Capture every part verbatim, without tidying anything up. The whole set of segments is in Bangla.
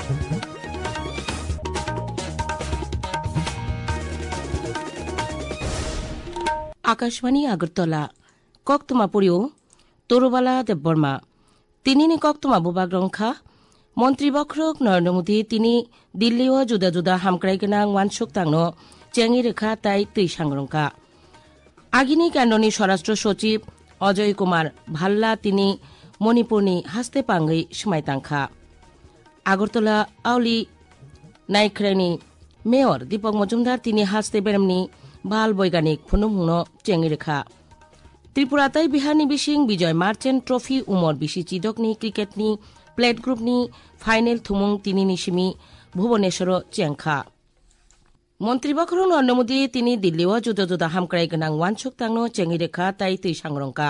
আকাশবাণী আগরতলা কক্তমা পড়িও তরুবালা দেববর্মা তিনি কক্তমা বুবাগ্রংখা মন্ত্রী বক্রক নরেন্দ্র মোদী তিনি দিল্লিও जुदा जुदा हामक्रायगोनां वानसुक तांनो चेंगि रेखा ताई तै सांग्रंखा आगिनी केन्द्रनि स्वराष्ट्र सचिव अजय कुमार भाल्ला তিনি मणिपुरनि हास्ते पांगै समायतांखा আগরতলা आवली नायख्रायनि मेयर दीपक मजुमदार তিনি हास्ते बेरामनि बाल बैगानिक फुनुमुनो चेंगि रेखा त्रिपुराताई बिहारनि बिसिं विजय मार्चेन्ट ट्रफी उमर बिसि चिदकनि क्रिकेटनि प्लेट ग्रुपनि फाइनेल थुमुं तिनिनि सिमि भुवनेश्वर चेंखा मन्त्री बखरो नरेन्द्र मोदी তিনি दिल्लीও जुदा जुदा हामक्रायगोनां वानसुक तांनो चेंगि रेखा ताई तै सांग्रंखा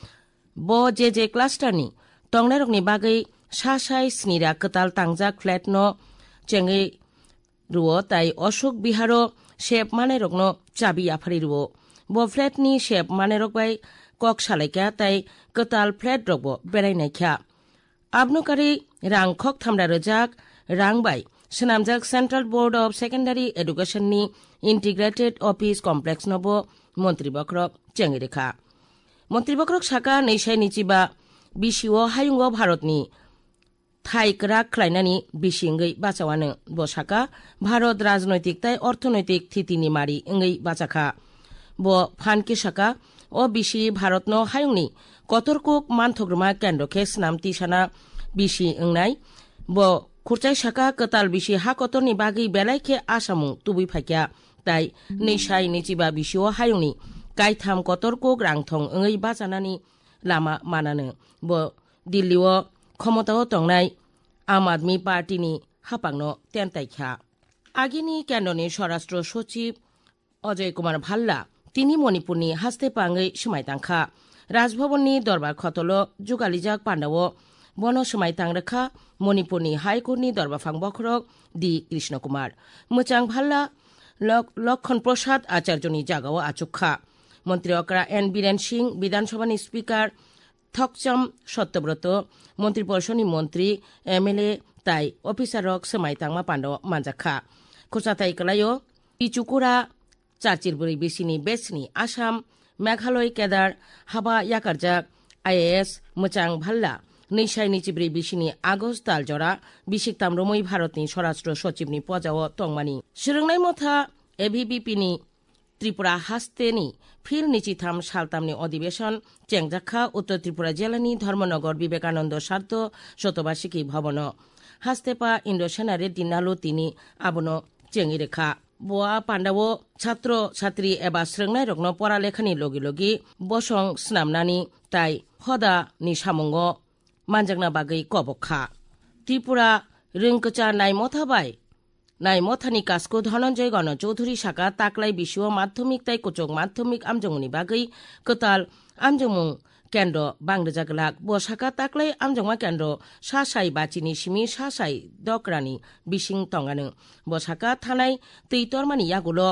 ब जे जे क्लास्टारनि टंगनायरकनि बागै सा साय स्निरा कताल तांजाक फ्लेट न चेंगि रुओ ताई अशोक बिहारो शेप मानायरकनो चाबि आफारि रुओ ब फ्लेटनि शेप मानायरक बाय कक सालायखा ताई कताल फ्लेट रकबो बेरायनायखा आबनुकारि रां खक थामरा रोजाक रां बाय सोनामजाक सेन्ट्रेल बोर्ड अफ सेकेन्डारि एडुकेशननि इन्टिग्रेटेड अफिस कमप्लेक्स नबो मन्त्री बक्रक चेंगि रेखा मन्त्री बक्रक साका नैसाय निचिबा बिसिओ हायुंगो भारतनि थाई क्राक ख्लायनानि बिसिंगै बाचावानो बसाका भारत राजनैतिक ताई अर्थनैतिक थितिनि मारि इंगै बाचाखा ब फानके साका अ बिसि भारतनो हायुंनि कतरकुक मानथग्रमा केन्द्रखे स्नामति साना बिसि इंनाय ब खुरचाय साका कताल बिसि हा कतरनि बागै बेलायखे आसामु तुबै फाइक्या ताई नैसाय निचिबा बिसिओ हायुंनि गायथाम कतरकुक रांथं इंगै बाचानानि लामा मानानो ब दिल्लीओ क्षमताओ तंनाय आम आदमी पार्टीनि हापांनो तेनतायखा आगिनि केन्द्रनि स्वराष्ट्र सचिव अजय कुमार भाल्ला তিনি मणिपुरनि हास्ते पांगै समायतांखा राजभवननि दरबार खतलो जुगालिजाक पान्डाव बन समायतां रेखा मणिपुरनि हाइकोर्टनि दरबारफां बखरक डि कृष्ण कुमार मोचां भाल्ला लक्षण प्रसाद आचार्यनि जागाव आचुखा मन्त्री अकरा एन बीरेन सिंह विधानसभानि स्पीकार थकचम सत्यव्रत मन्त्री परिषदनि मन्त्री एमएलए ताई अफिसारक समायतांमा पान्डाव मानजाखा खुरसाथाय कलायो इचुकुरा चारचिरबुरै बिसिनि बेसनि आसाम मेघालय केदार हाबा याकारजाक आईएएस मोचां भाल्ला नैसाय निचिब्रै बिसिनि आगस्ट दालजरा बिसिकताम रमै भारतनि स्वराष्ट्र सचिवनि पजाव तंमानि सोलोंनाय मथा एभिबिपिनि त्रिपुरा हास्तेनि फिल निचिथाम सालतामनि अधिवेशन चेंगजाखा उत्तर त्रिपुरा जिल्लानि धर्मनगर विवेकानन्द सार्थ शतबार्षिकी भवन हास्तेपा इन्डो सेनारे दिनालो तिनि आबनो चेंगि रेखा बोआ पान्डाव छात्र छात्री एबा स्रोंनाय रकनो परालेखानि लगी लगी बसं स्नामनानि ताई हदा नि सामुंग मानजांना बागै कबखा त्रिपुरा रोंकचा नायमथाबाय नायमथानि कासको धनञ्जय गण चौधुरी साका ताकलाय बिसिओ माध्यमिक ताई कोचक माध्यमिक आमजंमुनि बागै कताल आमजंमुं केन्द्र बांग्रजागलाक बसाका ताकलाय आमजंमा केन्द्र सासाय बाचिनि सिमि सासाय दक्रानि बिसिं तंगानो बसाका थानाय तैतरमानि यागुलो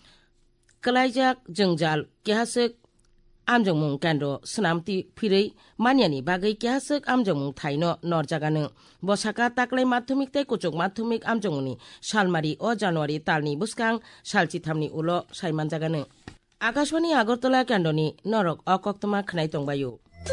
कलायजाक जोंजाल केहासक आमजंमुं केन्द्र सोनामति फिरै मानियानि बागै केहासक आमजंमुं थाइनो नरजागानो बसाका ताकलाय माध्यमिक ताई कोचक माध्यमिक आमजंमुनि सालमारि अ जानुवारि तालनि बुसकां सालचिथामनि उलो सायमानजागानो आकाशवाणी আগরতলা केन्द्रनि नरक अकक्तमा खनाय तंबायो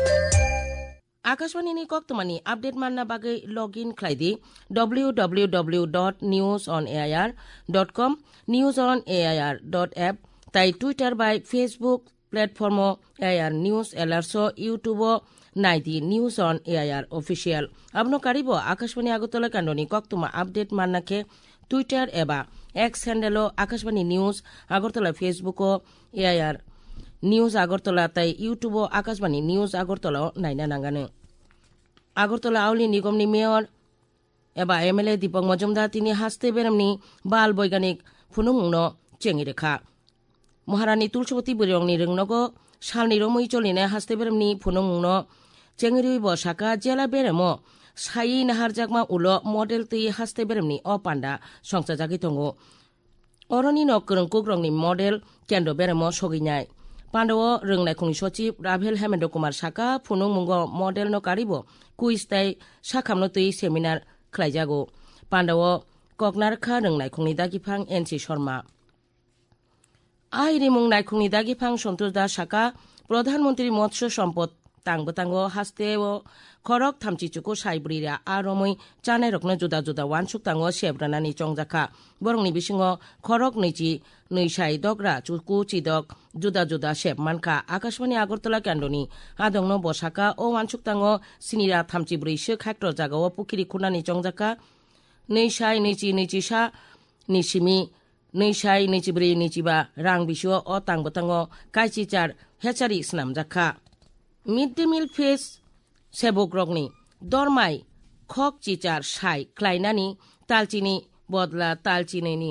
आकाशवाणीनि कक्तमानि आपडेट मानना बागै लग इन खालायदि W W W dot news on AIR dot com news on AIR dot app ताई टुइटार बाय फेसबुक प्लेटफर्म एआईआर निउज एलार्स यूट्यूब नाइदि निउज अन एआईआर ऑफिशियल आबनो कारिबो आकाशवाणी আগরতলা केन्द्रनि कक्तमा आपडेट माननाखे টুইটার एबा X handle Akashvani news Agartala Facebook AIR news Agartala ताई यूट्यूब आकाशवाणी निउज আগরতলা नायना नांगानो আগরতলা आवली निगमनि मेयर एबा एमएलए दीपक मजुमदार তিনি हास्ते बेरामनि बाल बैगानिक फुनुमुंनो चेंगि रेखा महारानी तुलसीवती बुरियंनि रोंनगो सालनि रमै चलिनाय हास्ते बेरामनि फुनुमुंनो चेंगिरि बसाका जेला बेरामो साई नाहारजाकमा उलो मडेल तै हास्ते बेरामनि अ पान्डा संसाजागै दंगो अरनि न करंकुक रंनि मडेल केन्द्र बेरामो सगिनाय पान्डव रोंनायखंनि सचिव राभेल हेमेन्द्र कुमार साका फुनुमुंगो मडेल न कारिबो कुइज ताई साखामनो तै सेमिनार खलायजागो পান্ডাও ককনারখা রং নাইখংনি দাগিফাং এনসি শর্মা আই রিমুং নাইখংনি দাগিফাং সন্তোষ দাস সাকা প্রধানমন্ত্রী মৎস্য সম্পদ তাংবো তাঙ্গো হাস্তে ও খরক থামচি চুকু সাইব্রিরা আরমই চানাই রকনো জুদা জুদা ওয়ানসুক তাঙ্গো সেব্রানানি চংজাখা বরংনি বিসিঙো খরক নৈচি নৈসাই দগ্রা চুকু চিদক জুদা জুদা সেব মানখা আকাশবাণী আগরতলা কেন্দ্রনি আদংনো বসাকা ও ওয়ানসুক তাঙ্গো সিনিরা থামচি ব্রৈসো খাক্টর জাগাও পুকিরি খুনানি চংজাখা নৈসাই নৈচি নৈচিসা নিসিমি নৈসাই নৈচিব্রি নৈচিবা রাং বিসু ও তাংবো তাঙ্গো কাইচি চার হেচারি স্নামজাখা মিড ডে মিল ফেস সেবক রগনি দরমাই খক চিচার সাই ক্লাইনানি তালচিনি বদলা তালচিনি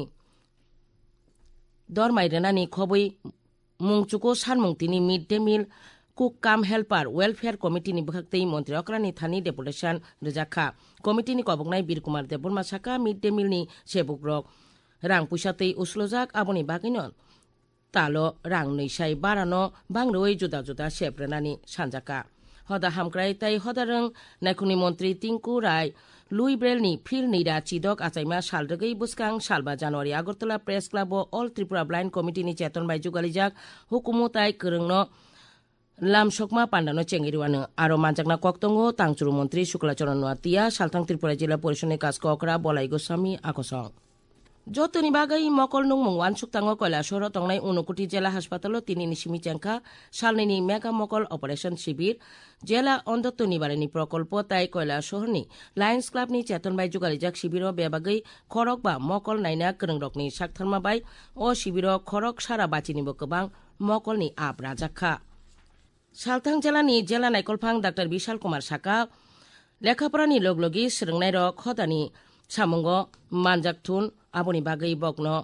দরমাই রেনানি খবই মুংচুকো সানমুংতিনি mid day meal cook cum helper welfare কমিটিনি বখাক্তই মন্ত্রী অক্রানি থানি ডেপুটেশন রেজাখা কমিটিনি কবকনাই বীরকুমার দেববর্মা সাকা মিড ডে মিলনি সেবক রক রাং পুইসাতই উসলজাক আবনি বাকিনন তালো রাং নৈসাই বারানো বাংরোই जुदा जुदा सेब्रेनानि सानजाका हदा हामक्राय ताई हदारं नायखुनि मन्त्री टिंकु राय लुई ब्रेलनि फिल निरा चिदक आचाइमा सालदगै बुसकां सालबा January Agartala press club all Tripura blind कमिटिनि चेतन बाय जुगालिजाक हुकुमु ताई करंगनो लामसकमा पान्डानो चेंगिरुआनो आरो मानजाकना कक्तंगो तांचुरु मन्त्री शुक्लाचरण नुआतिया सालथां त्रिपुरा जिल्ला परिषदनि काजखौ अकरा बलाई गोस्वामी आकसं যতনি বাগাই মকল নং মংওয়ান সুক্তাঙ্গ কৈলাসহর তংনাই ঊনকোটি জেলা হাসপাতাল তিনি নিশিমি চেংকা সালনিনি মেগা মকল অপারেশন শিবির জেলা অন্ধত্ব নিবারণী প্রকল্প তাই কৈলাসহরনি লায়ন্স ক্লাবনি চেতনবাই जुगालिजाक শিবির বেবাগৈ খরক বা মকল নাইনা করংরকনি সাকথারমাবাই ও শিবির খরক সারা বাচিনিবো গোবাं মকলনি আপ রাজাখা সালথাং জেলানি জেলা নাইকলফां ডাক্তার বিশাল কুমার সাকা লেখাপড়ানি লগলগি सोलोंनाय रक हदानि सामुंग मानजाकथुन आबनि बागै बग्न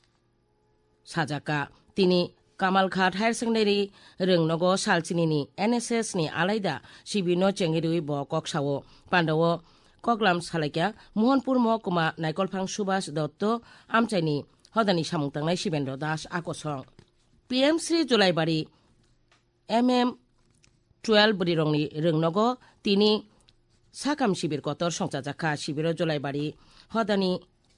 साजाका तिनी कामालघाट हायर सेकेन्डारि रोंनगो सालचिनिनि एनएसएस नि आलायदा शिबिनो चेंगिरुइ ब कक्सावो पान्डव कगलाम सालाइका मोहनपुर महकुमा नायकलफां सुभाष दत्त आमचाइनि हदानि सामुंतांनाय शिवेन्द्र दास आकसं पीएम श्री जुलाइबारि एमएम ट्वेल्व बरिरंनि रोंनगो तिनी साखाम शिबिर कतर संचाजाखा शिबिर जुलाइबारि हदानि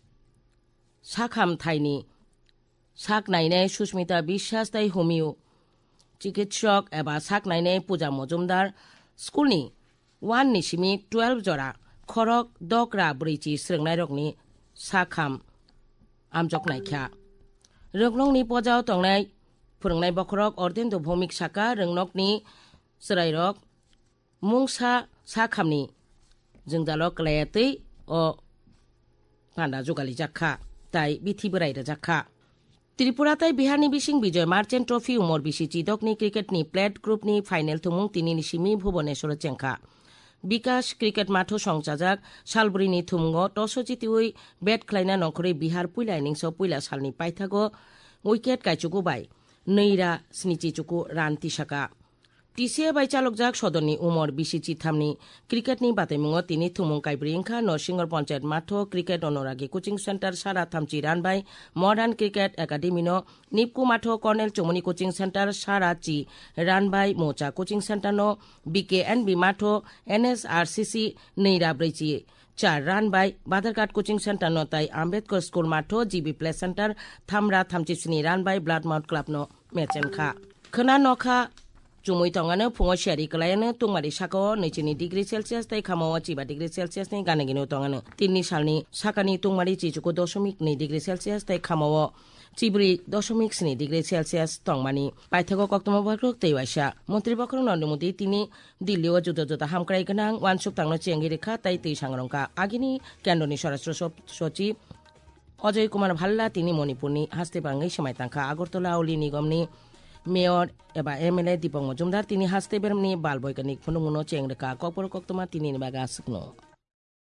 साखाम थाइनि साक नायनाय सुस्मिता বিশ্বাস ताई होमियो चिकित्सक एबा साक नायनाय पूजा मजुमदार स्कुलनि वान निसिमी ट्वेल्व जरा खरक दग्रा ब्रैचि सोलोंनाय रकनि साखाम आमजक नायख्या रोंगनंनि पजाव तंनाय फोरोंनाय बखरक अर्देन्द भौमिक साका रोंनकनि सोरायरक मुंसा साखामनि जोंजालक लायातै अ पान्डा जुगालिजाखा ताई बिथि बोराय रजाखा त्रिपुरा ताई बिहारनि बिसिं विजय मार्चेन्ट ट्रफी उमर बिसि चिदकनि क्रिकेटनि प्लेट ग्रुपनि फाइनेल थुमुं तिनि निसिमी भुवनेश्वर चेंखा विकास क्रिकेट माथो संचाजाक सालबुरिनि थुमुंगो टस जितिउइ बेट ख्लायना नखरै बिहार पुइला इनिंस पुइला सालनि पाइथागो उइकेट काइचुकुबाय नैरा स्निचिचुकु रान तिसाका टिसिए बाय चालकजाक सदननि उमर बिसि चिथामनि क्रिकेटनि बातैमुङो तिनि थुमुं काइब्रिंखा नरसिंगर पञ्चायत माथो क्रिकेट अनुरागी कोचिं सेन्टार सारा थामचि रानबाय मडार्न क्रिकेट एकाडेमिनो निपकु माथो कर्नेल चौमुनि कोचिं सेन्टार सारा चि रानबाय मोचा कोचिं सेन्टारनो बीके एन बी माथो एनएसआरसीसी नैरा ब्रैचि चार रानबाय बादारघाट कोचिं सेन्टार नो ताई आम्बेडकर स्कुल माथो जीबी प्ले सेन्टार थामरा थामचिस्नि रानबाय ब्लाड माउथ क्लाबनो मेचेनखा खोना नखा चुमुई तंगानो फुङो सियारि कलायानो तुंमारि साको नैजिनि डिग्री सेलसियास ताई खामावा चिबा डिग्री सेलसियासनि गानेगिनो तंगानो तिननि सालनि साकानि तुंमारि चिचुको दशमिक नै डिग्री सेलसियास ताई खामावा चिब्रि दशमिक स्नि डिग्री सेलसियास तंमानि पाइथागो कक्तमा बरक तैवासा मन्त्री बखरं नरेन्द्र मोदी तिनि दिल्लीआव जुदा जुदा हामक्राय गोनां वानसुक तांनो चेंगि रेखा ताई तै सांग्रंका आगिनि केन्द्रनि स्वराष्ट्र सचिव अजय कुमार भाल्ला तिनि मणिपुरनि हास्तेबाङै समायतांखा आगरतला औली निगमनि मेयर एबा एमएलए दीपक मजुमदार तिनि हास्ते बेरमनि बाल बैज्ञानिक फुनुमुनो चेंग्रेका कपर कक्तमा तिनि बागा सुकनो